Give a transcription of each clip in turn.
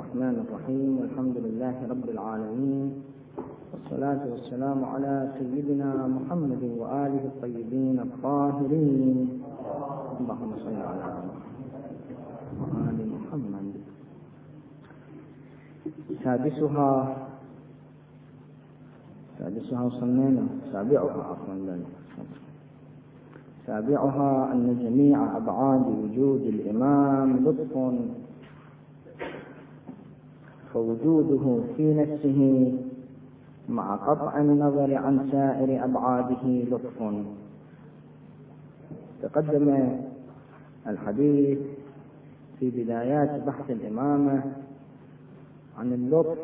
الرحمن الرحيم. الحمد لله رب العالمين، والصلاة والسلام على سيدنا محمد وآله الطيبين الطاهرين. اللهم صل على آل محمد. سابعها وصلنا سابعها أن جميع أبعاد وجود الإمام لطف، فوجوده في نفسه مع قطع النظر عن سائر أبعاده لطف. تقدم الحديث في بدايات بحث الإمامة عن اللطف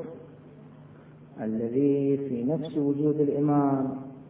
الذي في نفس وجود الإمام،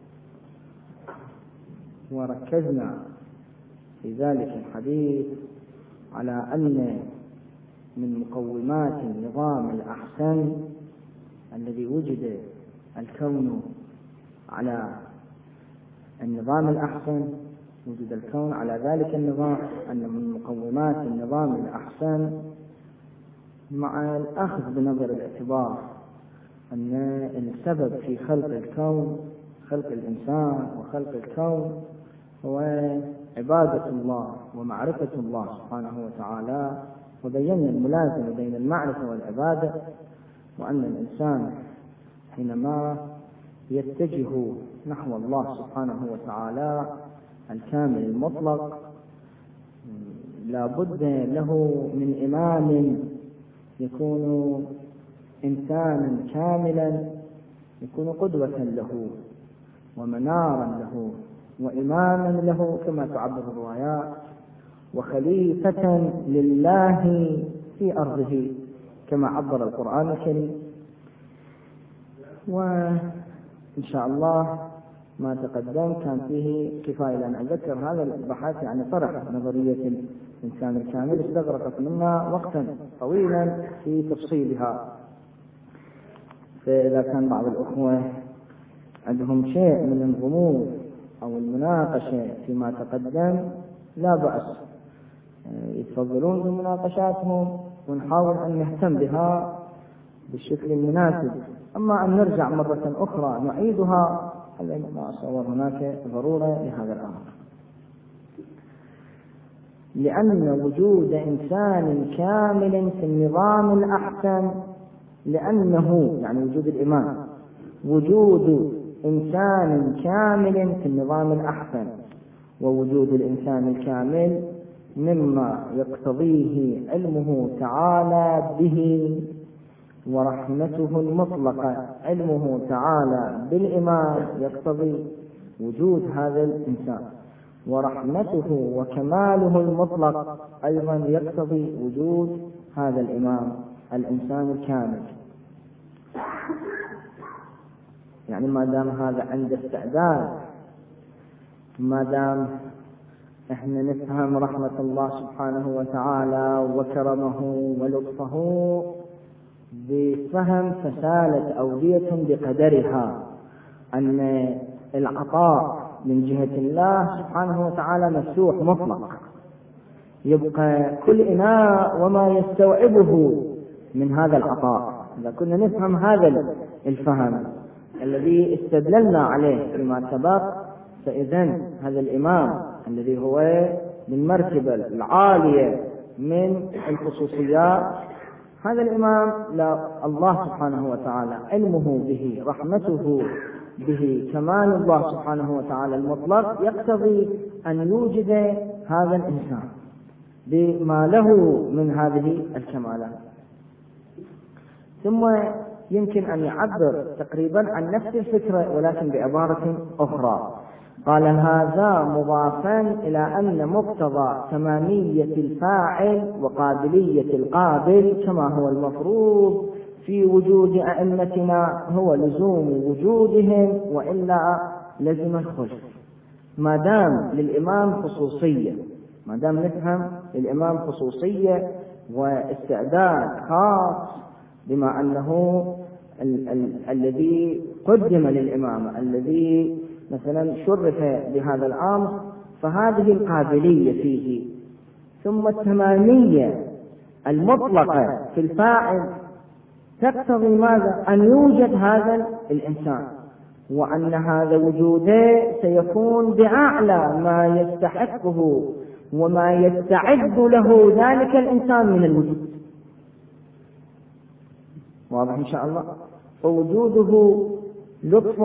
وركزنا في ذلك الحديث على أن من مقومات النظام الأحسن الذي وجد الكون على النظام الأحسن، وجد الكون على ذلك النظام، أن من مقومات النظام الأحسن مع الأخذ بنظر الاعتبار أن السبب في خلق الكون، خلق الإنسان وخلق الكون، هو عبادة الله ومعرفة الله سبحانه وتعالى، وبينا الملازمة بين المعرفة والعبادة، وأن الإنسان حينما يتجه نحو الله سبحانه وتعالى الكامل المطلق لا بد له من إمام يكون إنسانا كاملا، يكون قدوة له ومنارا له وإماما له كما تعبر الروايات، وخليفة لله في أرضه كما عبر القرآن الكريم. وإن شاء الله ما تقدم كان فيه كفاية لأن أذكر هذا البحث، يعني طرح نظرية الإنسان الكامل استغرقت منا وقتا طويلا في تفصيلها. فإذا كان بعض الأخوة عندهم شيء من الغموض أو المناقشة فيما تقدم لا بأس، يتفضلون بمناقشاتهم ونحاول أن نهتم بها بالشكل المناسب. أما أن نرجع مرة أخرى نعيدها، هذا ما أتصور هناك ضرورة لهذا الأمر، لأن وجود إنسان كامل في النظام الأحسن، لأنه يعني وجود الإمام، وجود إنسان كامل في النظام الأحسن، ووجود الإنسان الكامل مما يقتضيه علمه تعالى به ورحمته المطلقة. علمه تعالى بالإمام يقتضي وجود هذا الإنسان، ورحمته وكماله المطلق أيضا يقتضي وجود هذا الإمام الإنسان الكامل. يعني ما دام هذا عند استعداد، ما دام احنا نفهم رحمة الله سبحانه وتعالى وكرمه ولطفه بفهم فسالت أودية بقدرها، أن العطاء من جهة الله سبحانه وتعالى مفتوح مطلق، يبقى كل إناء وما يستوعبه من هذا العطاء. إذا كنا نفهم هذا الفهم الذي استدللنا عليه فيما سبق، فإذن هذا الإمام الذي هو من مرتبة العالية من الخصوصيات، هذا الإمام لا الله سبحانه وتعالى علمه به، رحمته به، كمال الله سبحانه وتعالى المطلق يقتضي أن يوجد هذا الإنسان بما له من هذه الكمالات. ثم يمكن أن يعبر تقريبا عن نفس الفكرة ولكن بعبارة أخرى. قال هذا مضافا إلى أن مقتضى تمامية الفاعل وقابلية القابل كما هو المفروض في وجود أئمتنا هو لزوم وجودهم، وإلا لزم الخلف. ما دام للإمام خصوصية، ما دام نفهم الإمام خصوصية واستعداد خاص بما أنه الذي قدم للإمامة، الذي مثلا شرف بهذا الأمر، فهذه القابلية فيه. ثم التمامية المطلقة في الفاعل تقتضي ماذا؟ أن يوجد هذا الإنسان، وأن هذا وجوده سيكون بأعلى ما يستحقه وما يستعد له ذلك الإنسان من الوجود. واضح إن شاء الله؟ فوجوده لطف.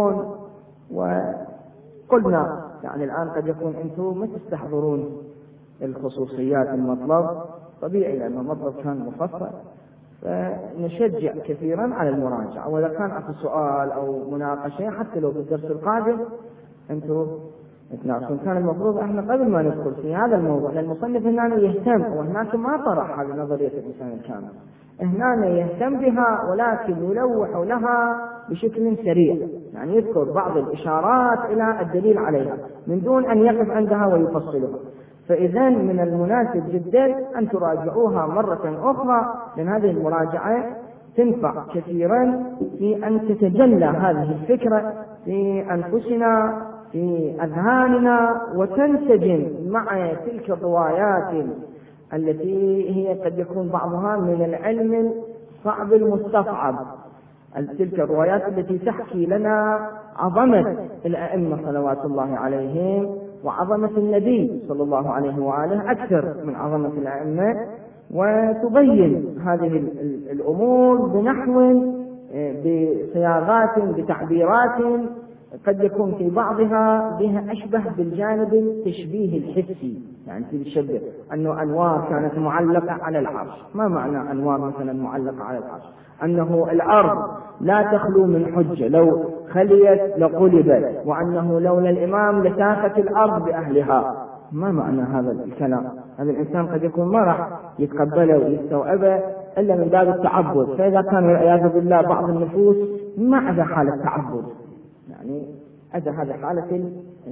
وقلنا يعني الآن قد يكون أنتم ما تستحضرون الخصوصيات المطلب، طبيعي لأن المطلب كان مفصل، فنشجع كثيرا على المراجعة. وإذا كان أكو سؤال أو مناقشة حتى لو في الدرس القادم أنتم تناقشون. كان المفروض احنا قبل ما ندخل في هذا الموضوع، لأن المصنف هنا يهتم، وهناك ما طرح هذه نظرية الإنسان الكامل، هنا يهتم بها ولكن يلوح لها بشكل سريع، يعني يذكر بعض الإشارات إلى الدليل عليها من دون أن يقف عندها ويفصلها. فإذا من المناسب جدا أن تراجعوها مرة أخرى، لأن هذه المراجعة تنفع كثيرا في أن تتجلى هذه الفكرة في أنفسنا في أذهاننا، وتنسجم مع تلك الروايات التي هي قد يكون بعضها من العلم صعب المستصعب، تلك الروايات التي تحكي لنا عظمة الأئمة صلوات الله عليهم وعظمة النبي صلى الله عليه وآله أكثر من عظمة الأئمة، وتبين هذه الأمور بنحو بصياغات بتعبيرات قد يكون في بعضها بها أشبه بالجانب التشبيه الحسي، يعني تشبه أنه أنوار كانت معلقة على العرش. ما معنى أنوار مثلا معلقة على العرش؟ أنه الأرض لا تخلو من حجة، لو خليت لقلبت، وأنه لولا الإمام لسافت الأرض بأهلها. ما معنى هذا الكلام؟ هذا الإنسان قد يكون ما راح يتقبله ويستوعبه إلا من باب التعبد. فإذا كان والعياذ بالله بعض النفوس ما عدا حالة تعبد، يعني عدا هذا حالة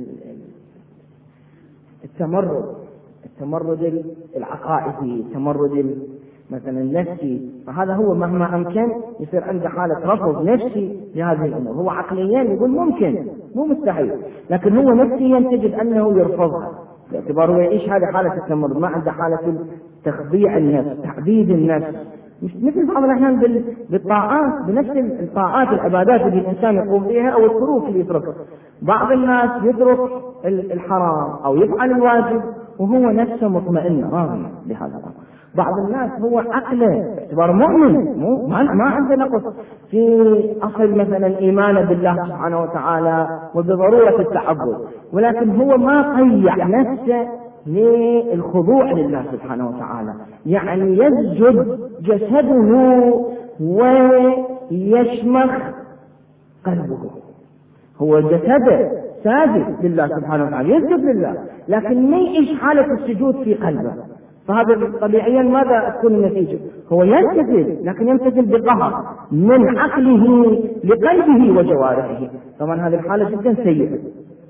التمرد العقائدي، التمرد مثلا النفسي، فهذا هو مهما أمكن يصير عنده حالة رفض نفسي لهذه الأمور. هو عقليا يقول ممكن مو مستحيل، لكن هو نفسيا تجد أنه يرفضها باعتباره يعيش هذه حالة التمرد، ما عنده حالة تخضيع النفس، تعبيد النفس. مش مثل بعض الأحيان بالطاعات، بنفس الطاعات العبادات اللي الإنسان يقوم بها أو التروك اللي يتركها. بعض الناس يترك الحرام أو يفعل الواجب وهو نفسه مطمئن راضي بهذا الأمر. بعض الناس هو عقله باعتبار مؤمن ما عنده نقص في أصل مثلا إيمانه بالله سبحانه وتعالى وبضرورة التعبد، ولكن هو ما قيع نفسه للخضوع لله سبحانه وتعالى، يعني يسجد جسده ويشمخ قلبه. هو جسده ساجد لله سبحانه وتعالى، يسجد لله، لكن ما يعيش حالة السجود في قلبه. فهذا طبيعيا ماذا تكون النتيجة؟ هو يمتثل، لكن يمتثل بقهر من عقله لقلبه وجوارحه. طبعا هذه الحالة جدا سيئة.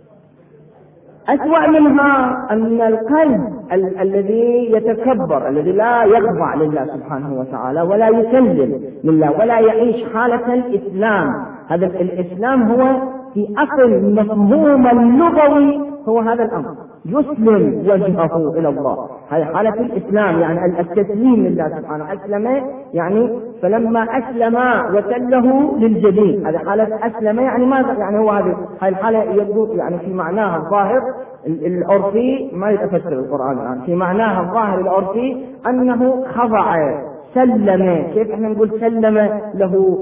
أسوأ منها أن القلب الذي يتكبر، الذي لا يخضع لله سبحانه وتعالى ولا يسلم لله ولا يعيش حالة الإسلام. هذا الإسلام هو في أصل مفهوم اللغوي هو هذا الأمر، يسلم وجهه إلى الله. هذه حالة الإسلام، يعني التسليم لله سبحانه. أسلم يعني فلما أسلم وتله للجبين، هذه حالة أسلم يعني ماذا؟ يعني هو هذه الحالة يبدو يعني في معناها الظاهر العرفي، ما يتفسر القرآن الآن، في معناها الظاهر العرفي أنه خضع سلم. كيف احنا نقول سلم له؟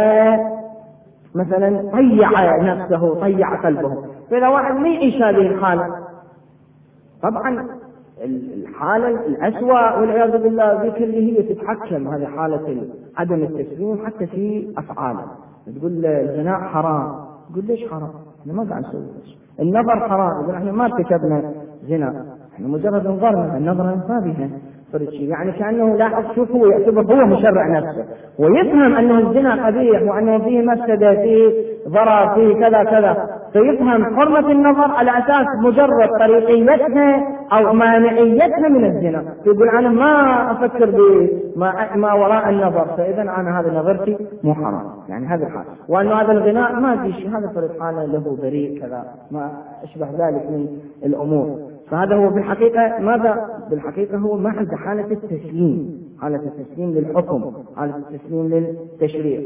ومثلا طيع نفسه، طيع قلبه. فإذا واحد ما يعيش هذه الحالة، طبعا الحالة الأسوأ والعياذ بالله ذيك اللي هي تتحكم، هذه حالة عدم التسليم حتى في أفعاله. تقول الزنا حرام، تقول ليش حرام؟ احنا ما قاعد نسوي. النظر حرام، يقول احنا ما ارتكبنا زنا، احنا مجرد نظرنا، النظر انفابها يعني كأنه لاحظ، شوف هو يعتبر هو مشرع نفسه ويفهم أنه الزنا قبيح وأنه فيه مفسدة، فيه ضرر، فيه كذا كذا، فيفهم حرمة النظر على أساس مجرد طريقيتها أو مانعيتها من الزنا، يقول أنا ما أفكر بما وراء النظر، فإذا أنا هذا نظرتي مو حرام. يعني هذا الحال، وأنه هذا الغناء ما في شيء، هذا فرد حاله له بريء كذا، ما أشبه ذلك من الأمور. فهذا هو بالحقيقة ماذا؟ بالحقيقة هو ما عنده حالة التسليم، حالة التسليم للحكم، حالة التسليم للتشريع.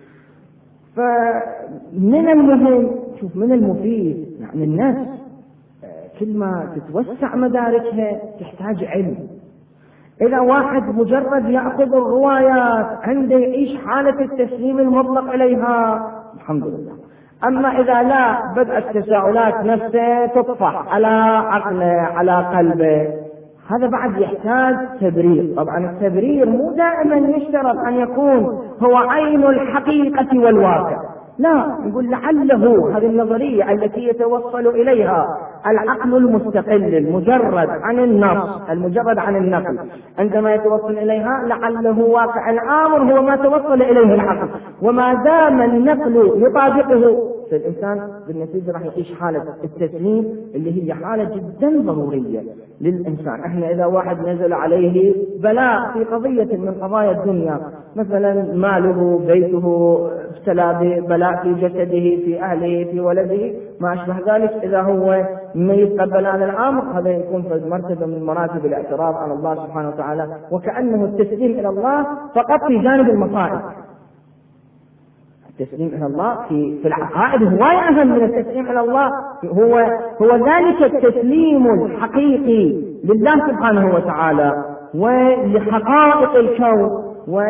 فمن المهم، شوف، من المفيد يعني الناس كل ما تتوسع مداركها تحتاج علم. إذا واحد مجرد يأخذ الروايات عنده يعيش حالة التسليم المطلق إليها الحمد لله. أما إذا لا، بدأت التساؤلات نفسه تطفح على عقله على قلبه، هذا بعد يحتاج تبرير. طبعا التبرير مو دائما يشترط أن يكون هو عين الحقيقة والواقع، لا، نقول لعله هذه النظرية التي يتوصل إليها العقل المستقل المجرد عن النص المجرد عن النقل، عندما يتوصل إليها لعله واقع الأمر هو ما توصل إليه العقل، وما دام النقل يطابقه فالإنسان بالنتيجة راح يعيش حالة التسليم اللي هي حالة جدا ضرورية للإنسان. احنا إذا واحد نزل عليه بلاء في قضية من قضايا الدنيا، مثلا ماله، بيته، ابتلى بلاء في جسده، في أهله، في ولده، ما أشبه ذلك، إذا هو ما يتقبل هذا الأمر، هذا يكون في مرتبة من مراتب الاعتراض على الله سبحانه وتعالى، وكأنه التسليم إلى الله فقط في جانب المصائب. التسليم إلى الله في العقائد هو أهم من التسليم إلى الله، هو ذلك التسليم الحقيقي لله سبحانه وتعالى ولحقائق الكون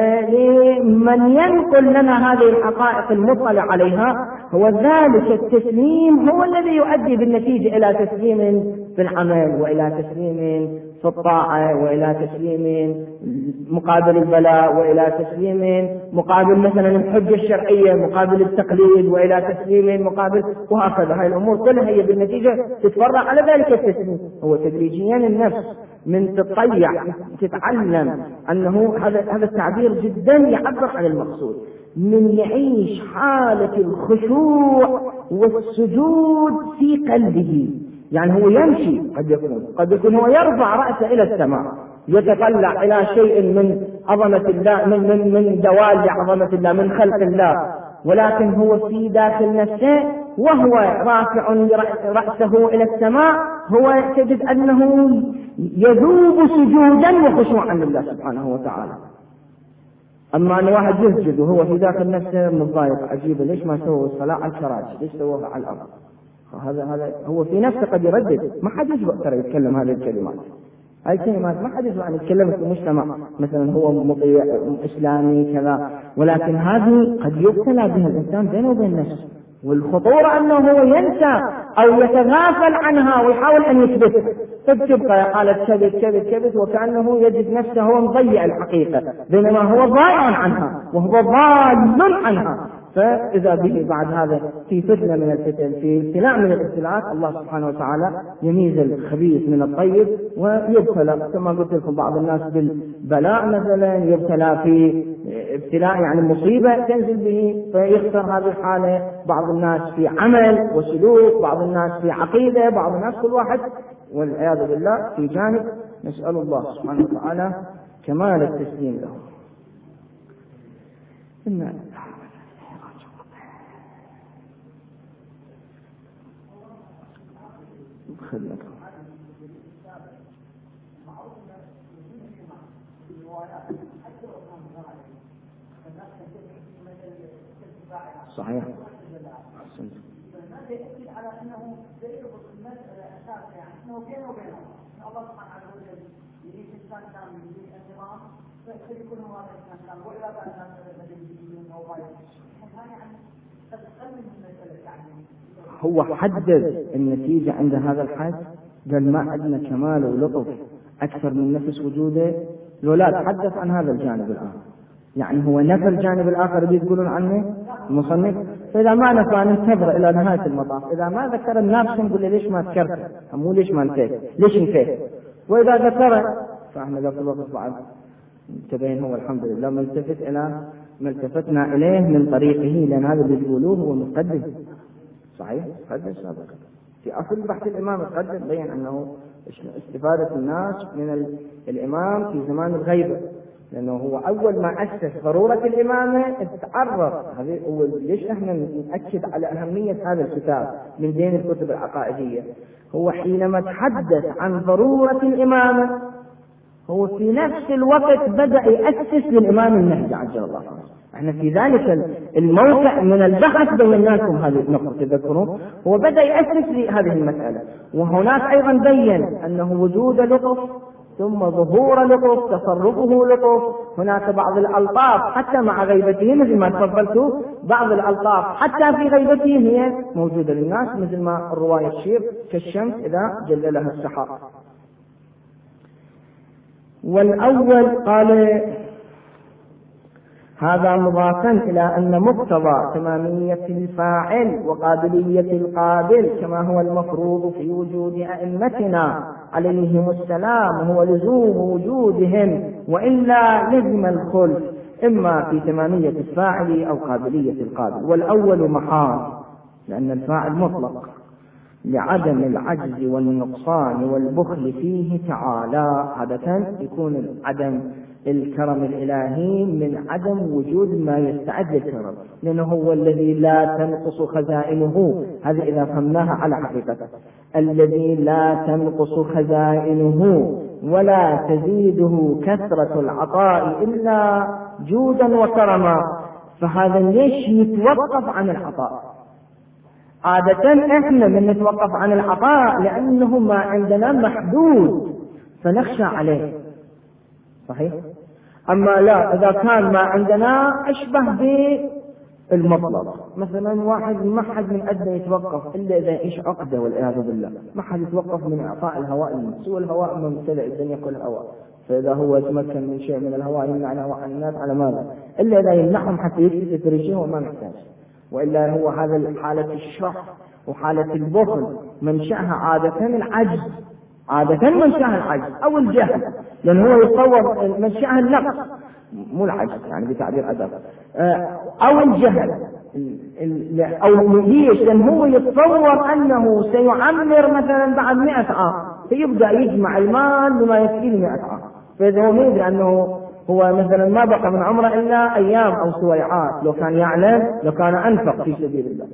ولمن ينقل لنا هذه الحقائق المطلع عليها. هو ذلك التسليم هو الذي يؤدي بالنتيجة إلى تسليم في العمل، وإلى تسليم في الطاعة، وإلى تسليم مقابل البلاء، وإلى تسليم مقابل مثلا الحجة الشرعية، مقابل التقليد، وإلى تسليم مقابل، وهكذا. هاي الأمور كلها هي بالنتيجة تتفرع على ذلك التسليم. هو تدريجيا النفس من تطيع تتعلم أنه هذا التعبير جدا يعبر عن المقصود، من يعيش حالة الخشوع والسجود في قلبه. يعني هو يمشي، قد يكون هو يرفع رأسه إلى السماء، يتطلع إلى شيء من عظمة الله، من دوال عظمة الله، من خلق الله، ولكن هو في داخل نفسه وهو رافع رأسه إلى السماء هو تجد أنه يذوب سجودا وخشوعا لله سبحانه وتعالى. أما أن واحد يسجد وهو في داخل نفسه متضايق، عجيبة، ليش ما سووا الصلاة على الكراسي، ليش سووها على الأرض؟ هذا هو في نفسه قد يردد. ما حد يجب ترى يتكلم هذه الكلمات، هاي الكلمات ما حد يجب أن يتكلم في مجتمع مثلا هو مطيع إسلامي كذا، ولكن هذه قد يبتلى بها الإنسان بينه وبين نفسه، والخطورة أنه هو ينسى أو يتغافل عنها ويحاول أن يثبتها، فتبقى قالت كبت وكأنه يجد نفسه هو مضيع الحقيقة، بينما هو ضائع عنها وهو ضال عنها. فإذا به بعد هذا في فتنة من الفتن، في ابتلاء من الابتلاءات، الله سبحانه وتعالى يميز الخبيث من الطيب ويبتلى كما قلت لكم بعض الناس بالبلاء مثلا، يبتلى في ابتلاء يعني مصيبة تنزل به فيخسر هذه الحالة، بعض الناس في عمل وسلوك، بعض الناس في عقيدة، بعض الناس كل واحد والعياذ بالله في جانب. نسأل الله سبحانه وتعالى كمال التسليم له. صحيح. هذا يؤكد على انه يربط المساله اساسا، يعني انه بينه وبينه الله سبحانه وتعالى يريد انسان كامل، يريد النظام، فيكون هو هذا الانسان كامل، والا بقى الناس المدنيين او غيرهم. يعني قد تقلل من المساله، يعني هو حدد النتيجة عند هذا الحد، قال ما عندنا كمال ولطف أكثر من نفس وجوده، لو لا تحدث عن هذا الجانب الآخر. يعني هو نفى الجانب الآخر اللي يقولون عنه المصنف، فإذا ما نفى ننتظر إلى نهاية المطاف. إذا ما ذكر النافس نقول له ليش ما ذكرت، مو ليش ما نفيت، ليش نفيت. وإذا ذكر فإحنا ذاك الوقت بعد تبين هو الحمد لله ملتفت إلى ما التفتنا إليه من طريقه، لأن هذا اللي يقولوه هو مقدم صحيح، مقدم سابقا في أصل بحث الإمام القدم، بين أنه استفادة الناس من الإمام في زمان الغيبة، لأنه هو أول ما أسس ضرورة الإمامة تعرف. هذه ليش إحنا نأكد على أهمية هذا الكتاب من بين الكتب العقائدية. هو حينما تحدث عن ضرورة الإمامة هو في نفس الوقت بدأ يأسس للإمام المهدي عجل الله فرجه. احنا في ذلك الموقع من البحث بيناكم هذه النقطة تذكرون. هو بدأ يأسس لهذه المسألة. وهناك أيضا بين أنه وجود لطف ثم ظهور لطف تصرفه لطف. هناك بعض الألطاف حتى مع غيبته مثل ما تفضلتوا، بعض الألطاف حتى في غيبته هي موجودة للناس مثل ما الرواية تشير كالشمس إذا جللها السحاب. والأول قال هذا مضافا إلى أن مقتضى تمامية الفاعل وقابلية القابل كما هو المفروض في وجود أئمتنا عليهم السلام هو لزوم وجودهم، وإلا لزم الخلف إما في تمامية الفاعل أو قابلية القابل. والأول محال لأن الفاعل مطلق لعدم العجز والنقصان والبخل فيه تعالى. عادة يكون عدم الكرم الإلهي من عدم وجود ما يستعد للكرم، لأنه هو الذي لا تنقص خزائنه. هذا إذا فهمناها على حقيقته، الذي لا تنقص خزائنه ولا تزيده كثرة العطاء إلا جودا وكرما. فهذا ليش يتوقف عن العطاء؟ عادة احنا من نتوقف عن العطاء لأنه ما عندنا محدود فنخشى عليه، صحيح؟ أما لا، إذا كان ما عندنا أشبه بالمطلق، مثلا واحد ما حد من أدنى يتوقف إلا إذا إيش عقده والعياذ بالله، ما حد يتوقف من إعطاء الهواء للناس، والهواء ممتلئ الدنيا كل هواء، فإذا هو يتمكن من شيء من الهواء يمنع الهواء عن الناس على ماذا؟ إلا إذا يمنعهم حتى يكتب ريشه وما محتاج. وإلا هو هذا حالة الشح وحالة البخل منشأها عادة العجز، عادة منشأها العجز أو الجهل، لأن هو يتصور منشأها النقص مو العجز يعني بتعبير أدب، أو الجهل أو ليش؟ لأن هو يتصور أنه سيعمر مثلا بعد 100 عام فيبدأ يجمع المال بما يكفيه 100 عام، فإذا هو ما يدري أنه هو مثلا ما بقى من عمره إلا أيام أو سويعات، لو كان يعلم لو كان أنفق في سبيل الله،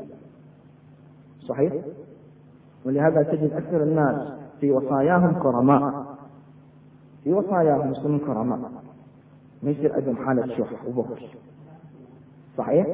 صحيح؟ ولهذا تجد أكثر الناس في وصاياهم كرماء، في وصاياهم مسلمين كرماء، ما يصير عندهم حالة شح وبخل، صحيح؟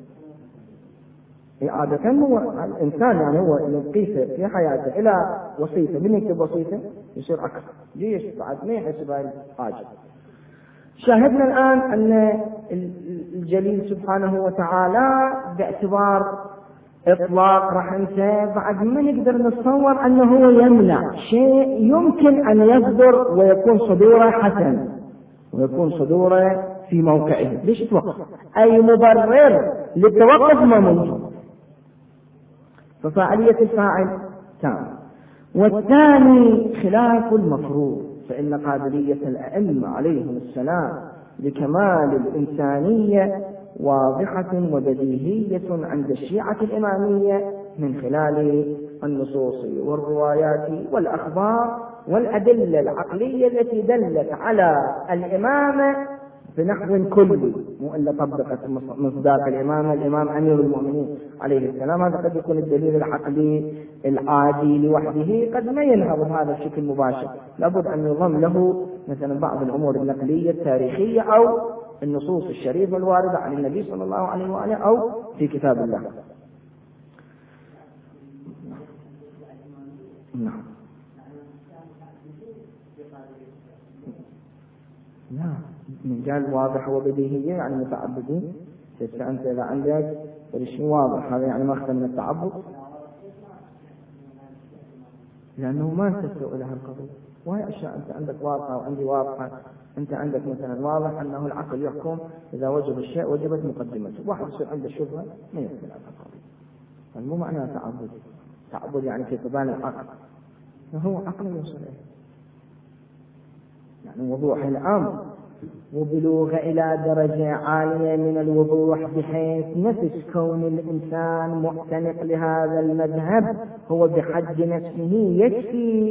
عادة هو الإنسان يعني هو يقيسه في حياته إلى وصيته، من يكتب وصيته يصير أكثر، ليش؟ بعد ما يحسب هاي الحاجة. شاهدنا الآن أن الجليل سبحانه وتعالى باعتبار إطلاق رحمته بعد ما نقدر نتصور أنه هو يمنع شيء يمكن أن يصدر ويكون صدوره حسن ويكون صدوره في موقعه. ليش توقف؟ أي مبرر للتوقف ما موجود، ففاعلية الفاعل تام. والثاني خلاف المفروض، فإن قابلية الأئمة عليهم السلام لكمال الإنسانية واضحة وبديهية عند الشيعة الإمامية من خلال النصوص والروايات والأخبار والأدلة العقلية التي دلت على الإمامة بنحو كلي، مو إلا طبقت مصداق الإمامة. الإمام أمير المؤمنين عليه السلام، هذا قد يكون الدليل العقلي العادي لوحده، قد ما ينهض بهذا الشكل مباشر، لابد أن يضم له مثلا بعض الأمور النقلية التاريخية أو النصوص الشريفة الواردة عن النبي صلى الله عليه وآله أو في كتاب الله. نعم نعم، من قال واضح وبديهية يعني متعبدين، أنت إذا عندك شيء واضح هذا يعني ما أخذ من التعبد، لأنه ما تستوى لها القضية. وهي أشياء أنت عندك واضحة وعندي واضحة. أنت عندك مثلا واضح أنه العقل يحكم إذا وجب الشيء وجبت مقدمته، واحد يصير عنده شبهة ما يمكن على القضية، مو معناه تعبد. تعبد يعني في قبال العقل، فهو عقل يوصل إليه يعني وضوح الأمر وبلوغ إلى درجة عالية من الوضوح بحيث نفس كون الإنسان معتنق لهذا المذهب هو بحد نفسه يكفي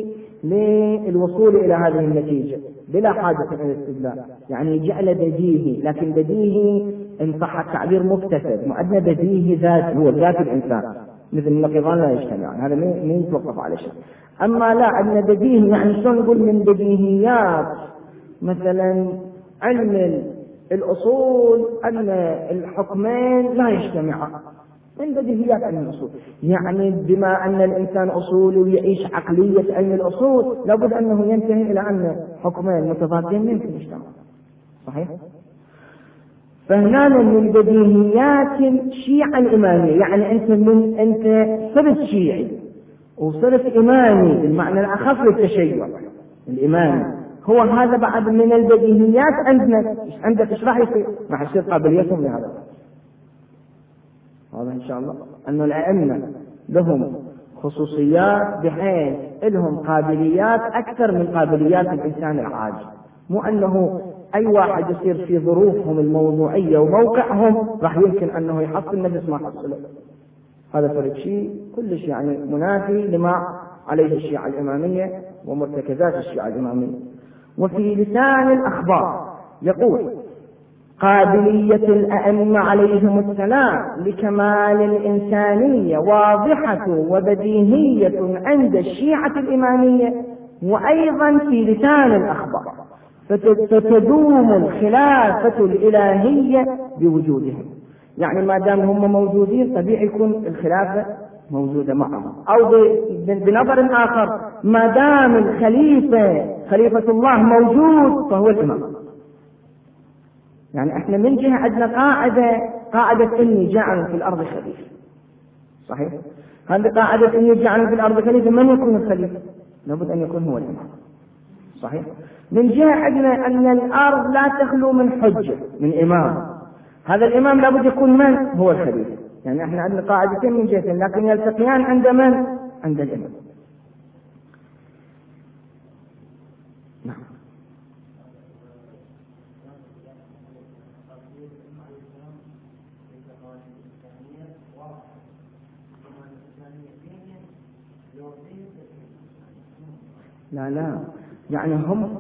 للوصول إلى هذه النتيجة بلا حاجة إلى الاستدلال. يعني جعل بديهي، لكن بديهي إن صح التعبير مكتسب، معدنا بديهي ذات، هو ذات الإنسان، مثل النقيضان لا يجتمعان، هذا ما يتوقف على شيء. أما لا، عندنا بديهي يعني شلون نقول من بديهيات مثلا علم الأصول أن الحكمين لا يجتمعان، من بديهيات علم الأصول. يعني بما أن الإنسان أصولي ويعيش عقلية علم الأصول لابد أنه ينتهي إلى أن حكمين متضادين يمكن يجتمعان، صحيح؟ فهنا من بديهيات الشيعة الإمامية، يعني أنت صرت شيعي وصرت إمامي بالمعنى الأخف للتشيع الإمامي، هو هذا بعد من البديهيات عندنا. عندك إيش راح يصير؟ راح يصير قابليتهم لهذا. هذا إن شاء الله أن الأئمة لهم خصوصيات بحيث لهم قابليات أكثر من قابليات الإنسان العادي، مو أنه أي واحد يصير في ظروفهم الموضوعية وموقعهم راح يمكن أنه يحصل نفس ما حصله. هذا فرق شيء كلش يعني منافي لما عليه الشيعة الإمامية ومرتكزات الشيعة الإمامية. وفي لسان الأخبار يقول: قابلية الأئمة عليهم السلام لكمال الإنسانية واضحة وبديهية عند الشيعة الإمامية، وأيضا في لسان الأخبار، فتدوم الخلافة الإلهية بوجودهم. يعني ما دام هم موجودين طبيعي يكون الخلافة موجودة معهم. أو بنظر آخر، ما دام خليفة الله موجود فهو الإمام. يعني احنا من جهة عندنا قاعدة إني جاعل في الأرض خليفة، صحيح؟ هذه قاعدة إني جاعل في الأرض خليفة، من يكون الخليفة؟ لابد أن يكون هو الإمام، صحيح؟ من جهة عندنا أن الأرض لا تخلو من حجة، من إمام، هذا الإمام لابد يكون من؟ هو الخليفة. يعني احنا عندنا قاعدتين من جهتين لكن يلتقيان عند من؟ عند الإمام. نعم. لا يعني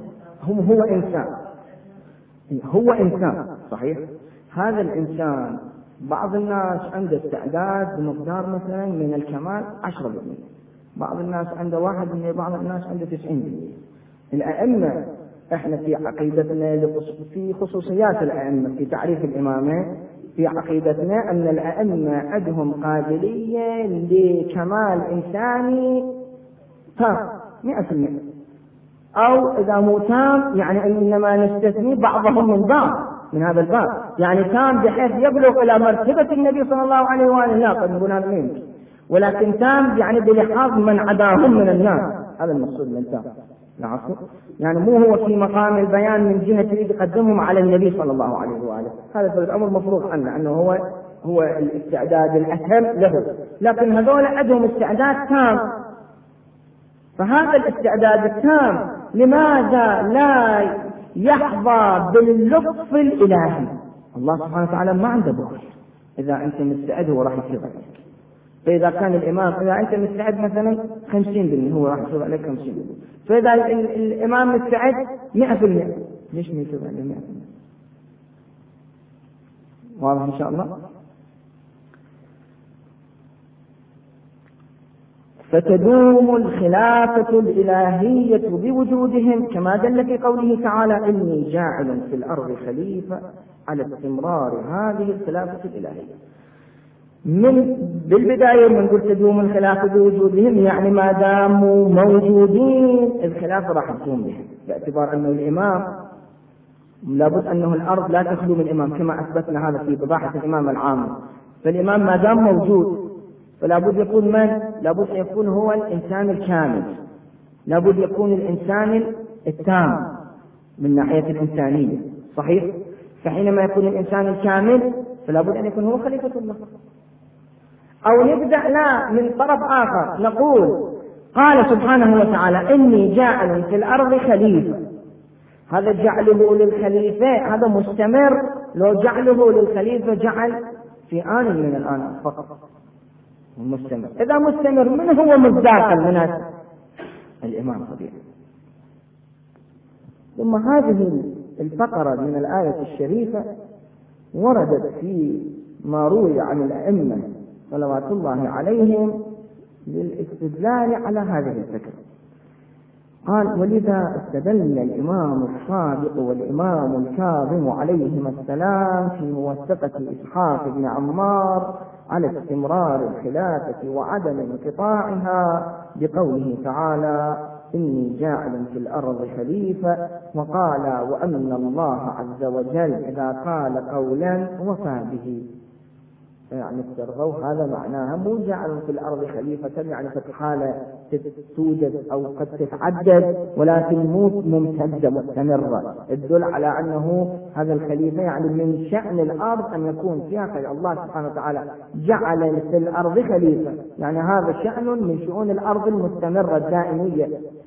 هو إنسان صحيح. هذا الإنسان بعض الناس عنده استعداد بمقدار مثلا من الكمال 10%، بعض الناس عنده 1%، بعض الناس عنده 90%. الأئمة احنا في عقيدتنا في خصوصيات الأئمة في تعريف الإمامة، في عقيدتنا أن الأئمة عندهم قابلية لكمال إنساني تام 100%، أو إذا مو تام يعني إنما نستثني بعضهم من بعض من هذا الباب، يعني تام بحيث يبلغ إلى مرتبة النبي صلى الله عليه وآله، لا قد نقول هذا منك، ولكن تام يعني بلحاظ من عداهم من الناس، هذا المقصود من تام. العفو، يعني مو هو في مقام البيان من جهة يريد يقدمهم على النبي صلى الله عليه وآله، هذا الأمر مفروض عنه أنه هو الاستعداد الأتم له، لكن هذول عندهم استعداد تام. فهذا الاستعداد التام لماذا لا يحظى باللطف الإلهي؟ الله سبحانه وتعالى ما عنده بخل، إذا أنت مستعد هو راح يصير عليك. فإذا كان الإمام إذا أنت مستعد مثلا 50% هو راح يصير عليك 50%، فإذا الإمام مستعد 100% ليش ما يصير عليه 100%؟ واضح إن شاء الله. فتدوم الخلافة الإلهية بوجودهم كما دل في قوله تعالى: إني جاعل في الأرض خليفة، على استمرار هذه الخلافة الإلهية. من بالبداية من قلت تدوم الخلافة بوجودهم يعني ما داموا موجودين الخلافة راح تقوم بهم، باعتبار أنه الإمام لابد أنه الأرض لا تخلو من الإمام كما أثبتنا هذا في بضاحة الإمام العام. فالإمام ما دام موجود فلابد يكون من؟ لابد يكون هو الإنسان الكامل، لابد يكون الإنسان التام من ناحية الإنسانية، صحيح؟ فحينما يكون الإنسان الكامل فلابد أن يكون هو خليفة الله. أو نبدأ لا من طرف آخر نقول قال سبحانه وتعالى: إني جاعل في الأرض خليفة، هذا جعله للخليفة هذا مستمر، لو جعله للخليفة جعل في آن من الآن فقط مستمر. إذا مستمر من هو متداخل من هذا؟ الإمام طبيعي. ثم هذه الفقرة من الآية الشريفة وردت في ما روي عن الأئمة صلوات الله عليهم للاستدلال على هذه الفكرة. قال: ولذا استدل الإمام الصادق والإمام الكاظم عليهما السلام في موثقة إسحاق بن عمار على استمرار الخلافة وعدم انقطاعها بقوله تعالى: إني جاعل في الأرض خليفة، وقال: وأن الله عز وجل إذا قال قولا وفى به. يعني استرغوا هذا معناها مو جعل في الأرض خليفة يعني في حالة توجد أو قد تتعدد، ولكن مو ممتدة مستمرة، تدل على أنه هذا الخليفة يعني من شأن الأرض أن يكون فيها خليفة. الله سبحانه وتعالى جعل في الأرض خليفة، يعني هذا شأن من شؤون الأرض المستمرة الدائمية.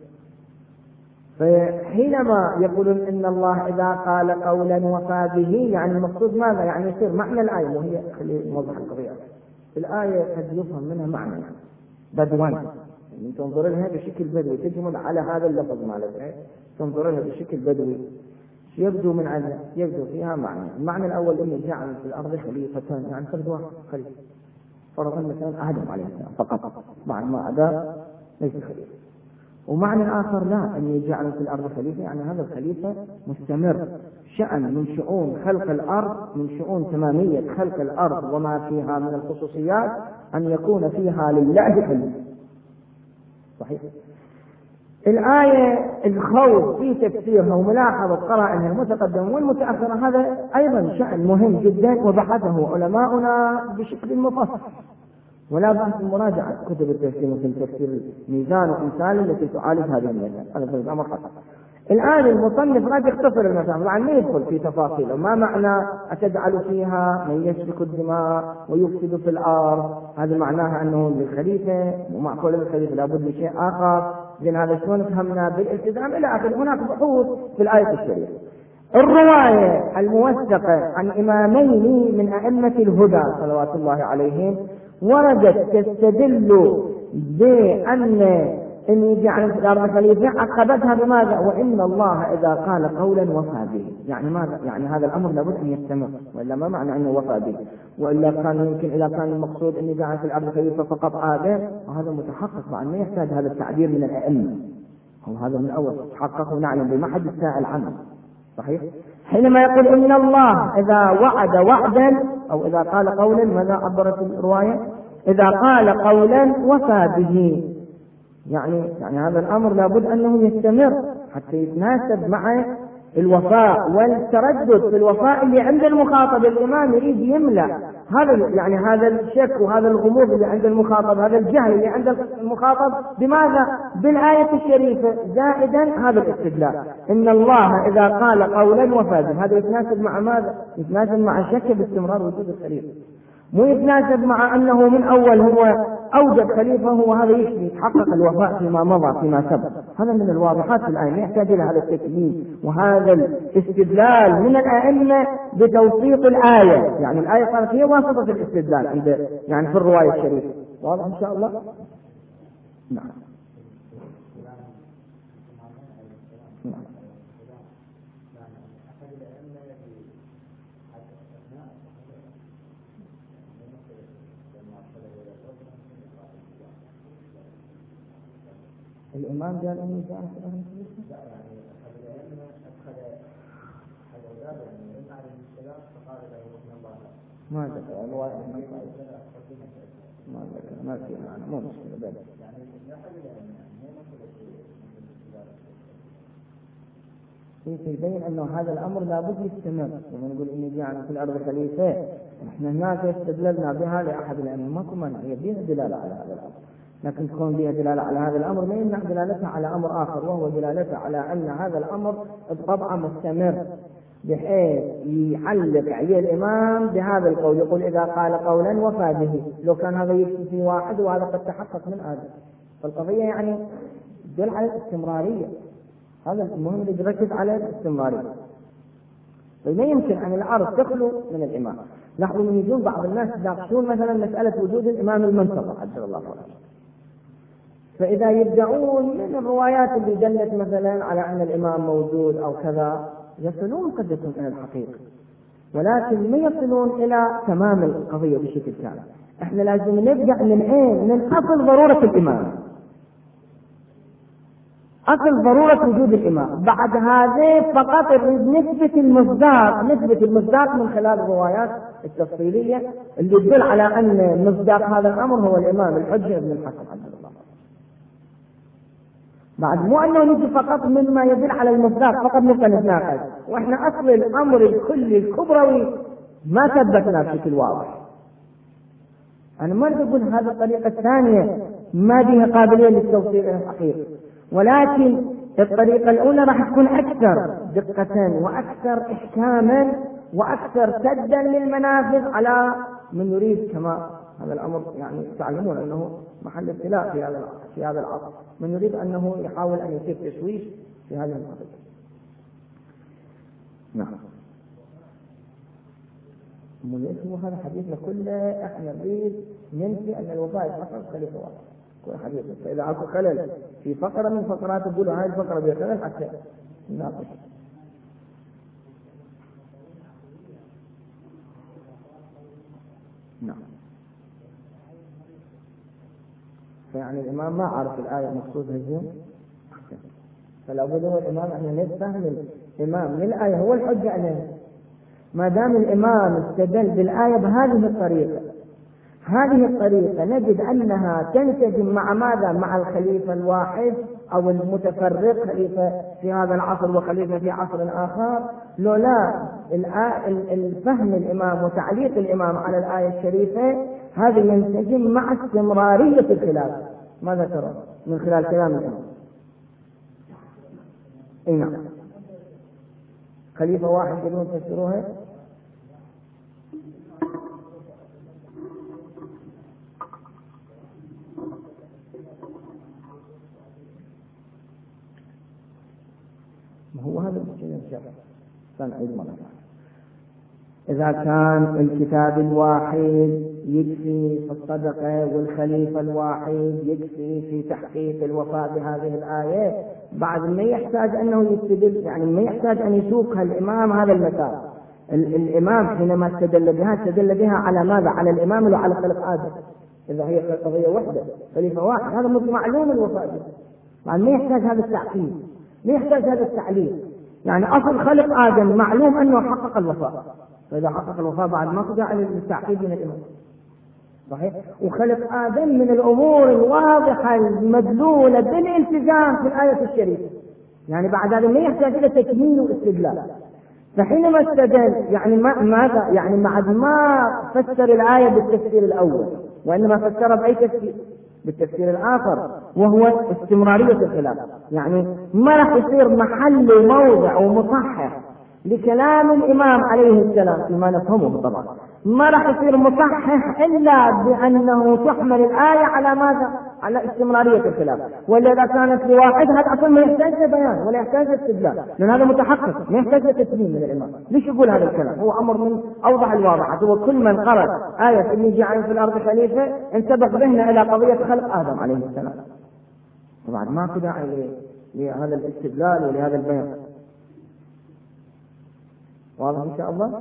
فحينما يقولون إن الله إذا قال قولا وفى به، يعني المقصود ماذا؟ يعني يصير معنى الآية، وهي خلي نوضح القضية. الآية قد يفهم منها معنى بدوان، يعني تنظر لها بشكل بدوي، تجمل على هذا اللفظ مالتها، تنظر لها بشكل بدوي. يبدو من عندها يبدو فيها معنى. المعنى الأول إنه جعل في الأرض خليفتان، يعني فرد واحد خليفة، فرضا مثلا آدم عليه السلام فقط، معنى ما عدا ليس خليفة. ومعنى آخر لا، أن يجعل في الأرض خليفة يعني هذا الخليفة مستمر، شأن من شؤون خلق الأرض، من شؤون تمامية خلق الأرض وما فيها من الخصوصيات أن يكون فيها لله خليفة. صحيح. الآية الخوف في تفسيرها وملاحظة قرائنها المتقدمة والمتأخرة هذا أيضا شأن مهم جدا، وبحثه علماؤنا بشكل مفصل، ولا بأس بمراجعة كتب التفسير مثل تفسير ميزان وأمثال التي تعالج هذه المسألة. هذا في الأمر حقا. الآن المصنف قد يختصر المسألة، يعني ما يدخل في تفاصيل ما معنى أتجعل فيها من يسفك الدماء ويفسد في الأرض، هذا معناها أنه للخليفة، ومعقول للخليفة لابد من شيء آخر، لأن هذا شلون فهمنا بالالتزام إلى آخره. هناك بحوث في الآية الشريفة. الرواية الموثقة عن إمامين من أئمة الهدى صلوات الله عليهم وردت تستدل بأن يجعل في الأرض خليفة، عقبتها بماذا؟ وإن الله إذا قال قولا وفى به. يعني ماذا؟ يعني هذا الأمر لابد أن يستمر، وإلا ما معنى أنه وفى به؟ وإلا كان يمكن إذا كان المقصود أن يجعل في الأرض خليفة فقط آدم، وهذا متحقق مع أنه يحتاج هذا التعبير من الأئمة، وهذا من أول تحقق ونعلم بما حد السائل عنه. صحيح. حينما يقول إن الله إذا وعد وعدا أو إذا قال قولا، ماذا عبرت الرواية؟ إذا قال قولا وفى به، يعني هذا الأمر لابد أنه يستمر حتى يتناسب مع الوفاء والتردد في الوفاء اللي عند المخاطب. الإمام يريد يملأ هذا، يعني هذا الشك وهذا الغموض اللي عند المخاطب، هذا الجهل اللي عند المخاطب، بماذا؟ بالآية الشريفة، زائدا هذا الاستدلال إن الله إذا قال قولا وفى به. هذا يتناسب مع ماذا؟ يتناسب مع الشك باستمرار وجود الخليفة، مو يتناسب مع أنه من أول هو أوجد خليفة، هو هذا يتحقق الوفاء فيما مضى فيما سبق. هذا من الواضحات في الآية، يحتاج إلى هذا التكميل وهذا الاستدلال من الأئمة بتوثيق الآية. يعني الآية صارت هي واسطة الاستدلال عند يعني في الرواية الشريفة. واضح إن شاء الله؟ نعم. الإمام قال أنه جاء في الأرض خليفة؟ لا، يعني أحد الأئمة أدخل أحد أولاده يعني يمنع السلام فقال له إن الله ما ذكر الرواية ما ذكر، ما فيها أنا مو مشكلة بل يعني أحد الأئمة مو مشكلة يبين أنه هذا الأمر لابد يستمر. لما نقول إني جاء في الأرض خليفة، إحنا هناك استدللنا بها لأحد الأئمة، ماكو مانع يبين الدلالة على هذا الأمر، لكن تكون بها دلالة على هذا الأمر ما يمنع دلالتها على أمر آخر، وهو دلالتها على أن هذا الأمر بطبعه مستمر، بحيث يعلق عليه الإمام بهذا القول، يقول إذا قال قولا وفى به. لو كان هذا يكفي في واحد وهذا قد تحقق من آدم، فالقضية يعني تدل على الاستمرارية. هذا المهم اللي يركز على الاستمرارية. فما يمكن أن الأرض تخلو من الإمام. لاحظوا من يجون بعض الناس يناقشون مثلا مسألة وجود الإمام المنتظر عجل الله فرجه، فإذا يبدأون من الروايات اللي دلت مثلا على أن الإمام موجود أو كذا يصلون قد يكون إلى الحقيقة، ولكن ما يصلون إلى تمام القضية بشكل كامل. إحنا لازم نبدأ من إيه؟ من أصل ضرورة الإمام، أصل ضرورة وجود الإمام. بعد هذا فقط نثبت المصداق من خلال الروايات التفصيلية اللي تدل على أن مصداق هذا الأمر هو الإمام الحجة ابن الحسن رحمه الله. بعد مو أنه نجي فقط مما يدل على المصداق فقط نبقى نتناقش، وإحنا أصل الأمر الكلي الكبروي ما ثبتنا بشكل واضح. أنا ما أريد أقول هذه الطريقة الثانية ما بها قابلية للتوصيل إلى الحقيقة، ولكن الطريقة الأولى راح تكون أكثر دقة وأكثر إحكاما وأكثر سدا للمنافذ على من يريد، كما هذا الأمر يعني تعلمون أنه محل ابتلاء في هذا العصر، من يريد أنه يحاول أن يثير تشويش في هذه القضية. نعم. اسمه هذا حديثنا كله احنا نريد ننفي ان الوفاء يتحقق خليفه واحد كل حديث، فاذا اكو خلل في فقره من فقرات تقولوا هاي الفقره بها خلل حتى نناقش. نعم. فيعني الامام ما عرف الايه مقصودها زين، فلو بد هو الامام احنا نفهم الامام من الايه هو الحجه عليه. ما دام الإمام استدل بالآية بهذه الطريقة، هذه الطريقة نجد أنها تنسجم مع ماذا؟ مع الخليفة الواحد أو المتفرق، خليفة في هذا العصر وخليفة في عصر آخر. لولا الفهم الإمام وتعليق الإمام على الآية الشريفة هذا ينسجم مع استمرارية الخلافة. ماذا ترى من خلال كلام الإمام؟ أي نعم، خليفة واحد بدون تفسيروها. ما هو هذا الشيء الشرعي سنعيد مرة. إذا كان الكتاب الواحد يكفي في الصدقة والخليفة الواحد يكفي في تحقيق الوفاء بهذه الآية، بعد ما يحتاج أنه يستدل، يعني ما يحتاج أن يسوقها الإمام هذا المثال. الإمام حينما استدل بها على ماذا؟ على الإمام وعلى خلق آدم. إذا هي قضية واحدة خليفة واحد هذا معلوم الوفاء به، بعد ما يحتاج هذا التعقيد، ما يحتاج هذا التعليل. يعني أصل خلق آدم معلوم أنه حقق الوفاء، فإذا حقق الوفاء بعد ما قضى على التعقيد من الإمام. صحيح. وخلق آدم من الأمور الواضحة المدلولة بالالتزام في الآية الشريفة، يعني بعد هذا ما يحتاج إلى تكميل واستدلال. فحينما استدل يعني ماذا؟ يعني بعد ما فسر الآية بالتفسير الأول، وإنما فسر بأي تفسير؟ بالتفسير الآخر، وهو استمرارية الخلاف. يعني ما راح يصير محل موضع ومصحح لكلام الإمام عليه السلام فيما نفهمه طبعا، ما راح يصير مصحح إلا بأنه تحمل الآية على ماذا؟ على استمرارية الخلاف. وإذا كانت لواحد هذا أصلا ما يحتاج بيان ولا يحتاج استدلال، لأن هذا متحقق ما يحتاج تسليم من الإمام. ليش يقول هذا الكلام؟ هو أمر من أوضح الواضحات. هو كل من قرأ آية إني جاعل في الأرض خليفة انسبق ذهنه إلى قضية خلق آدم عليه السلام، طبعا ما في داعي لهذا الاستدلال ولهذا البيان. واضح إن شاء الله؟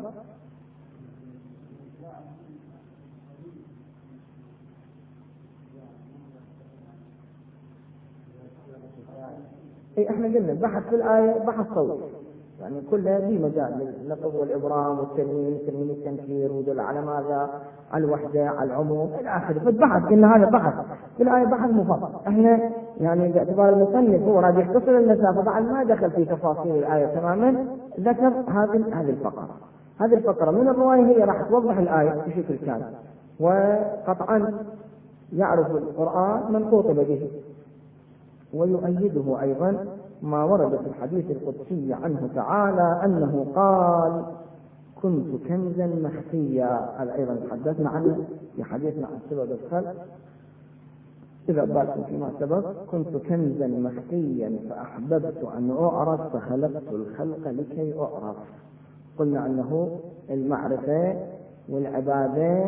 اي احنا قلنا البحث في الآية بحث صوتي، يعني كلها في مجال لللفظ والإبرام والتنوين، تنوين التنكير ودل على ماذا؟ على الوحدة، على العموم إلى آخره. فالبحث إن هذا بحث في الآية بحث مفصل. احنا يعني باعتبار المصنف هو راح يختصر المسافة بعد ما دخل في تفاصيل الآية تماما، ذكر هذه الفقرة. هذه الفقرة من الرواية هي راح توضح الآية بشكل كامل، وقطعا يعرف القرآن من خاطب به. ويؤيده أيضا ما ورد في الحديث القدسي عنه تعالى أنه قال كنت كنزا مخفيا. هذا أيضا تحدثنا عنه في حديثنا عن سبب الخلق، إذا بالكم فيما سبق كنت كنزا مخفيا فأحببت أن أعرف فخلقت الخلق لكي أعرف. قلنا أنه المعرفة والعبادة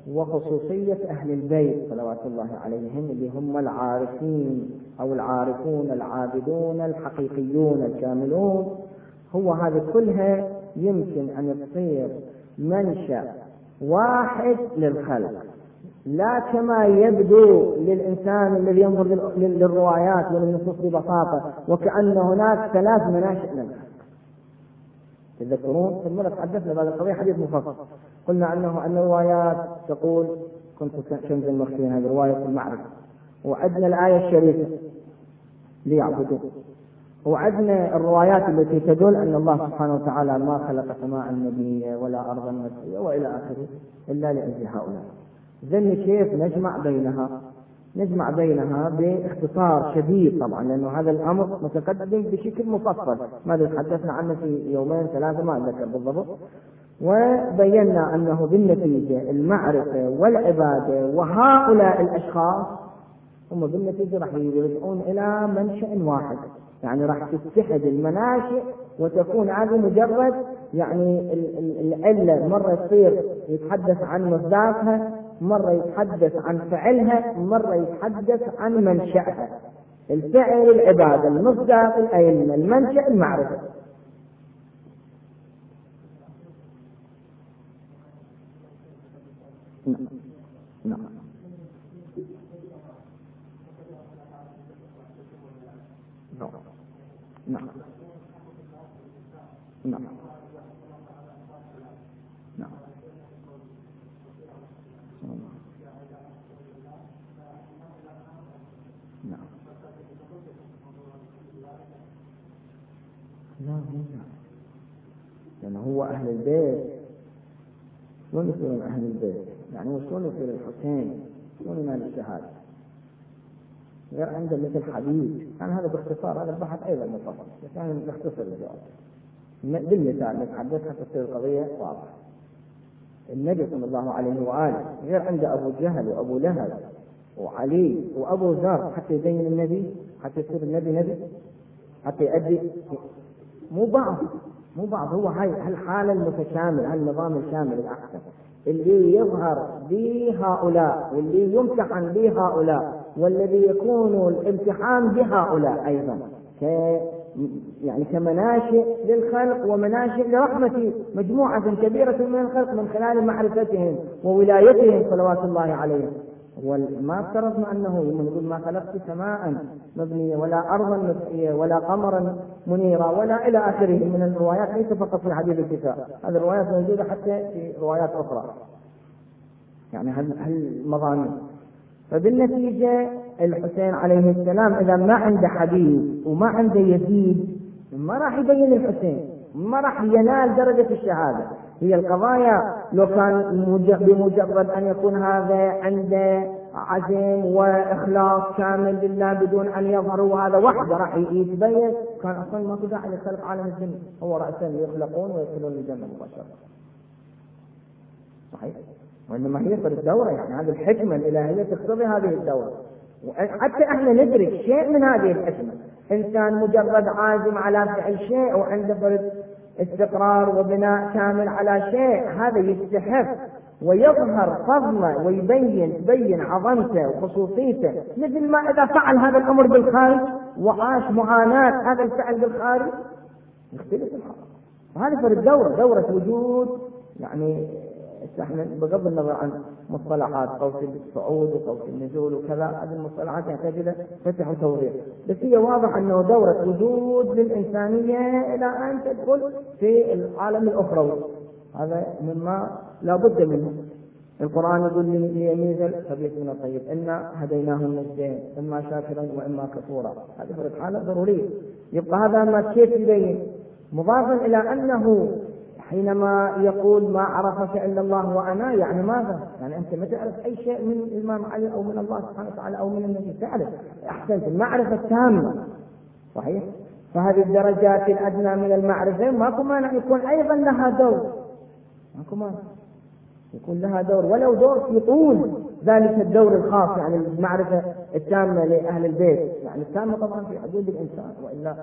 وخصوصية أهل البيت صلوات الله عليهم اللي هم العارفين أو العارفون العابدون الحقيقيون الكاملون. هو هذه كلها يمكن أن تصير منشأ واحد للخلق، لا كما يبدو للإنسان الذي ينظر للروايات وللنصوص ببساطة وكأن هناك 3 مناشئ للخلق. تذكرون المرة تحدثنا بهذه القضية حديث مفصل، قلنا أن الروايات تقول كنت كنزا مخفيا، هذه رواية المعرفة، وعدنا الآية الشريفة ليعبدون، وعدنا الروايات التي تدل أن الله سبحانه وتعالى ما خلق سماء نبيا ولا أرضا مسوية وإلى آخره إلا لأجل هؤلاء. ذن كيف نجمع بينها باختصار شديد طبعا، لأنه هذا الأمر متقدم بشكل مفصل، ماذا تحدثنا عنه في 2-3 ما أتذكر بالضبط، وبينا أنه بالنتيجة المعرفة والعبادة وهؤلاء الأشخاص هم بالنتيجة راح يرجعون إلى منشأ واحد، يعني راح تتحد المناشئ وتكون هذه مجرد يعني العلة مرة يصير يتحدث عن مصداقها، مرة يتحدث عن فعلها، مرة يتحدث عن منشأها. الفعل العبادة، المصداق العلم، المنشأ المعرفة. نعم نعم نعم نعم نعم. لا لأنه هو أهل البيت، شلون يصيرون أهل البيت؟ يعني شلون يصير الحسين؟ شلون ينال الشهادة؟ غير عنده مثل حبيب. يعني هذا باختصار، هذا البحث أيضا مفصل، لكن نختصر الجواب بالمثال نتحدث حتى تصير القضية واضحة. النبي صلى الله عليه وآله غير عنده أبو جهل وأبو لهب وعلي وأبو ذر حتى يبين النبي، حتى يصير النبي نبي، حتى يؤدي. مو بعض هو هاي الحالة المتشامل، هالنظام الشامل الأحسن اللي يظهر بهؤلاء واللي يمتحن بهؤلاء والذي يكون الامتحان بهؤلاء أيضا يعني كمناشئ للخلق ومناشئ لرحمة مجموعة كبيرة من الخلق من خلال معرفتهم وولايتهم صلوات الله عليهم. وما افترضنا أنه يقول ما خلقت سماء مبنية ولا أرضا مسئية ولا قمرا منيرا ولا إلى آخره من الروايات، ليس فقط في حديث الكتاب، هذه الروايات موجودة حتى في روايات أخرى، يعني هالمضامين. فبالنتيجة الحسين عليه السلام إذا ما عنده حبيب وما عنده يزيد ما راح يبين الحسين، ما راح ينال درجة الشهادة. هي القضايا لو كان بمجرد أن يكون هذا عنده عزم وإخلاص كامل لله بدون أن يظهروا هذا وحده راح يتبين، كان أصلا ما في داعي لخلق عالم الجن، هو رأسا يخلقون ويدخلون الجنة مباشرة. صحيح؟ وإنما هي في الدورة، يعني هذه الحكمة الإلهية تقتضي هذه الدورة، حتى احنا ندرك شيء من هذه الحكمة. إنسان مجرد عازم على فعل شيء وعنده فرد استقرار وبناء كامل على شيء، هذا يستحق ويظهر فضله ويبين عظمته وخصوصيته، مثل ما إذا فعل هذا الأمر بالخارج وعاش معاناة هذا الفعل بالخارج يختلف الحال. وهذه فرد دورة وجود، يعني احنا بغض النظر عن مصطلحات قوس الصعود وقوس النزول وكذا، هذه المصطلحات يحتاج الى فتح وتوضيح، بس هي واضح انه دورة وجود للإنسانية الى ان تدخل في العالم الأخروي، هذا مما لا بد منه. القرآن يقول ليميز الخبيث من الطيب، إنا هديناه النجدين إما شاكرا وإما كفورا، هذه فرد حالة ضرورية. يبقى هذا ما كيف يبين، مضافا إلى أنه حينما يقول ما عرفك إلا الله وأنا، يعني ماذا؟ يعني أنت ما تعرف أي شيء من الإمام علي أو من الله سبحانه وتعالى أو من النبي، تعرف أحسنت المعرفة التامة. صحيح؟ فهذه الدرجات الأدنى من المعرفة ماكو مانع يكون أيضا لها دور، ماكو مانع يكون لها دور، ولو دور في طول ذلك الدور الخاص، يعني المعرفة التامة لأهل البيت، يعني التامة طبعا في حدود الإنسان، وإلا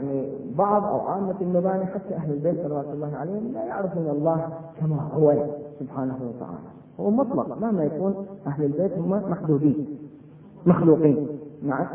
بعض أو عامة المباني حتى أهل البيت صلوات الله عليهم لا يعرفون الله كما هو، سبحانه وتعالى. هو مطلق، مهما يكون أهل البيت هم محدودين مخلوقين. نعم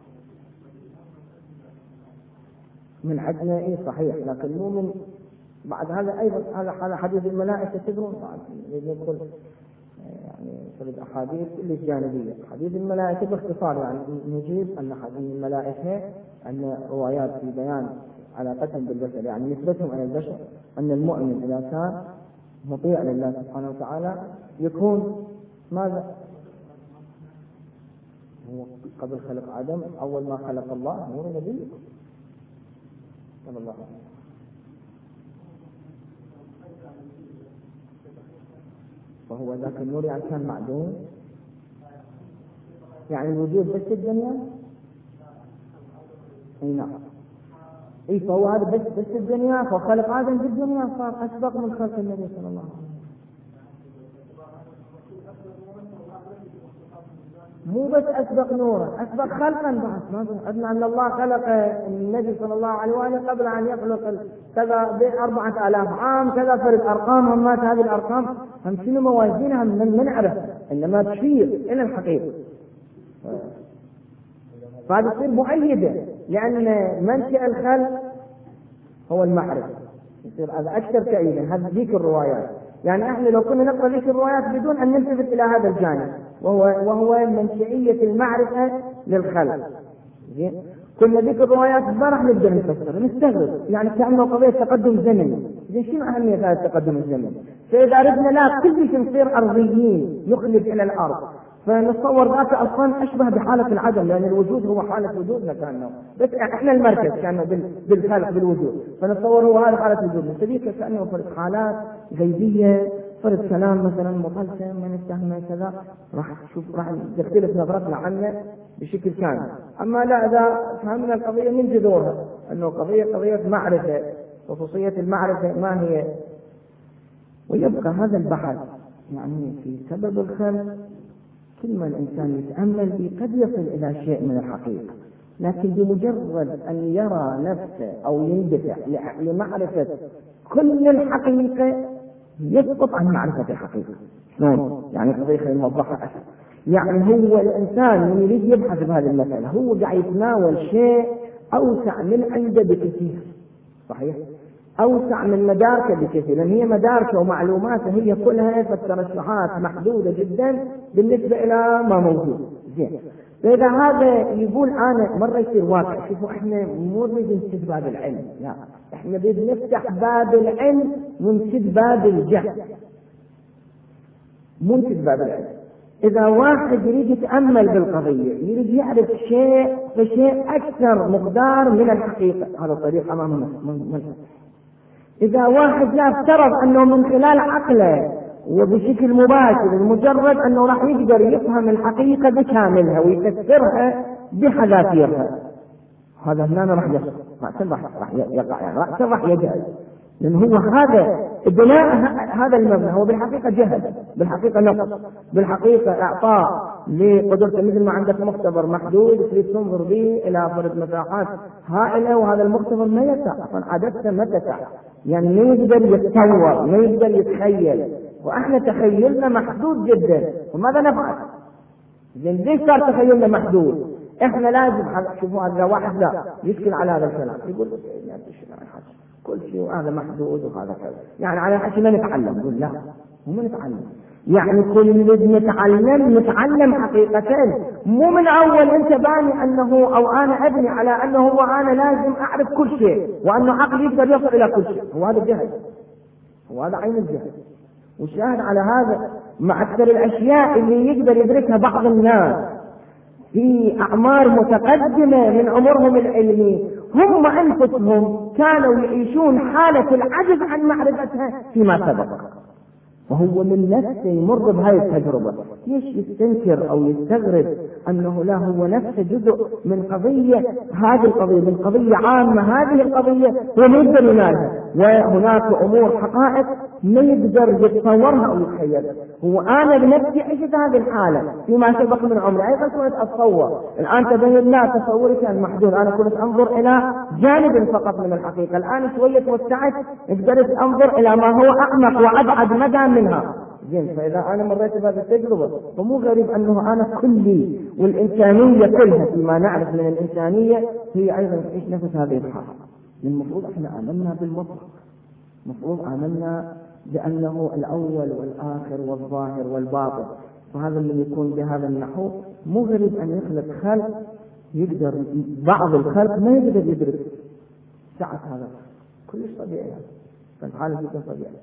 من عدنا إيه صحيح، لكن مو من بعد هذا أيضا. هذا حديث الملائكة تدرون بعد يقول يعني في الأحاديث اللي جانبية. حديث الملائكة باختصار يعني نجيب أن حديث الملائكة أن روايات في بيان علاقتهم بالبشر، يعني نسبتهم إلى البشر، أن المؤمن إذا كان مطيع لله سبحانه وتعالى يكون ماذا؟ هو قبل خلق آدم أول ما خلق الله نور نبي صلى الله عليه وسلم. وهو ذاك النور يعني كان معدوم، يعني الوجود بس الدنيا. اي نعم، اي فهو هذا بس الدنيا، فخلق آدم بالدنيا صار أسبق من خلق النبي صلى الله عليه وسلم. مو بس أسبق نورا، أسبق خلقا بعد. ما عندنا أن الله خلق النبي صلى الله عليه وآله قبل أن يخلق كذا ب4,000 عام كذا. فرد أرقام همات هذه الأرقام هم شنو موازينها من نعرف، إنما تشير إلى الحقيقة. فهذا تصير مؤيدة، لأن منشأ الخلق هو المعرفة. يصير هذا أكثر تأييدا. هذه ذيك الروايات، يعني احنا لو كنا نقرأ ذيك الروايات بدون أن نلتفت إلى هذا الجانب، وهو منشئية المعرفة للخلق. كنا ذيك الروايات ما راح نبدأ نفسر، نستغرب يعني كأنه قضية تقدم زمني. شنو أهمية هذا التقدم الزمني؟ فإذا أردنا لا كل شيء نصير أرضيين يخلد إلى الأرض، فنتصور ذاك أصلا أشبه بحالة العدم، لأن الوجود هو حالة وجودنا كأنه، بس إحنا المركز كأنه بالخلق بالوجود، فنتصور هو هذا حالة وجودنا. فذيك كأنه فرد حالات غيبية، فرد كلام مثلا مطلسم من السهم كذا، راح تختلف نظرتنا عنه بشكل كامل. أما لا، إذا فهمنا القضية من جذورها أنه قضية معرفة، خصوصية المعرفة ما هي، ويبقى هذا البحث يعني في سبب الخلق. كل ما الإنسان يتأمل به قد يصل إلى شيء من الحقيقة، لكن بمجرد أن يرى نفسه أو يندفع لمعرفة كل الحقيقة يسقط عن معرفة الحقيقة. شلون؟ يعني قضية نوضحها أكثر. يعني هو الإنسان من يريد يبحث بهذه المسألة هو قاعد يتناول شيء أوسع من عنده بكثير، صحيح؟ أوسع من مداركه بكثير، لأن هي مداركه ومعلوماته هي كلها فالترشحات محدودة جدا بالنسبة إلى ما موجود. زين، فإذا هذا يقول أنا مرة يصير واقع. شوفوا إحنا مو نريد نسد باب العلم، لا، إحنا نريد نفتح باب العلم ونسد باب الجهل، مو نسد باب العلم. إذا واحد يريد يتأمل بالقضية، يريد يعرف شيء فشيء أكثر مقدار من الحقيقة، هذا الطريق أمامنا من. إذا واحد لا افترض أنه من خلال عقله وبشكل مباشر مجرد أنه راح يقدر يفهم الحقيقة بكاملها ويفسرها بحذافيرها، هذا هنا راح يقع، يعني رأسا راح يجهل، لأن هو هذا بناء هذا المبنى هو بالحقيقة جهل، بالحقيقة نقص، بالحقيقة إعطاء لقدرته. مثل ما عندك مختبر محدود تريد تنظر به إلى فرد مساحات هائلة، وهذا المختبر ما يسع، عادته ما تسع، يعني ما يقدر يتصور، ما يقدر يتخيل، وإحنا تخيلنا محدود جدا. وماذا نفعل؟ زين، ليش صار تخيلنا محدود؟ إحنا لازم شوفوا هذا واحد لا يشكل على هذا الكلام، يقول كل شيء هذا محدود وهذا كذا، يعني على حكي ما نتعلم. يقول لا، مو ما نتعلم، يعني كل نتعلم حقيقة، مو من أول أنت باني أنه أو أنا أبني على أنه هو أنا لازم أعرف كل شيء وأنه عقلي يقدر يصل إلى كل شيء. هو هذا جهل، هو هذا عين الجهل. والشاهد على هذا مع أكثر الأشياء اللي يقدر يدركها بعض الناس في أعمار متقدمة من عمرهم العلمي، هم أنفسهم كانوا يعيشون حالة العجز عن معرفتها فيما سبق، وهو من نفسه يمر بهذه التجربة. ليش يستنكر أو يستغرب أنه لا، هو نفسه جزء من قضية، هذه القضية من قضية عامة، هذه القضية هو ما يقدر ينالها، وهناك أمور حقائق ما يقدر يتصورها أو يتخيلها. هو أنا بنفسي عشت هذه الحالة فيما سبق من عمري، أيضا كنت أتصور. الآن تبين لا، تصوري كان محدود، أنا كنت أنظر إلى جانب فقط من الحقيقة. الآن شوية توسعت، قدرت أنظر إلى ما هو أعمق وأبعد مدى منها. زين، فإذا أنا مريت بهذه التجربة فمو غريب أنه أنا كلي، والإنسانية كلها فيما نعرف من الإنسانية هي أيضا تعيش نفس هذه الحالة. المفروض احنا آمنا بالمطلق، المفروض آمنا بأنه الأول والآخر والظاهر والباطن، وهذا اللي يكون بهذا النحو. مو غريب أن يخلق خلق يقدر بعض الخلق ما يقدر يدرك سعة هذا، كلش طبيعي هذا، فالحالة جدا طبيعية.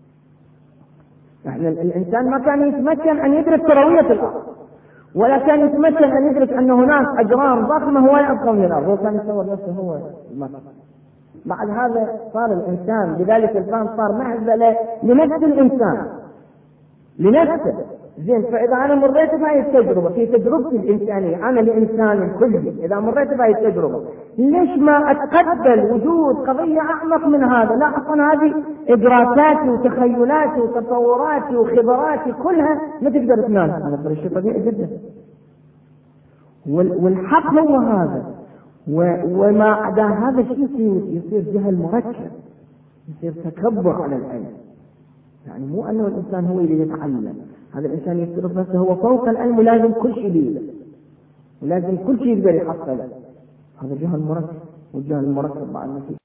احنا الإنسان ما كان يتمكن أن يدرك كروية الأرض، ولا كان يتمكن أن يدرك أن هناك أجرام ضخمة هو يبقى من الأرض، هو كان يتصور نفسه هو المطر. بعد هذا صار الإنسان بذلك الفهم صار مهزلة لنفس الإنسان، لنفسه. زين، فإذا أنا مريت بهذه التجربة في تجربتي الإنسانية، أنا الإنسان كلي إذا مريت بهذه التجربة، ليش ما أتقبل وجود قضية أعمق من هذا؟ لا، أصلا هذه إدراكاتي وتخيلاتي وتصوراتي وخبراتي كلها ما تقدر تنال. هذا شيء طبيعي جدا، والحق هو هذا. وما عدا هذا الشيء يصير جهل مركب، يصير تكبر على العلم. يعني مو أنه الإنسان هو اللي يتعلم، هذا الإنسان يفترض نفسه هو فوق العلم ولازم كل شيء ليه، ولازم كل شيء يقدر يحصله. هذا جهل مركب، والجهل المركب مع النفس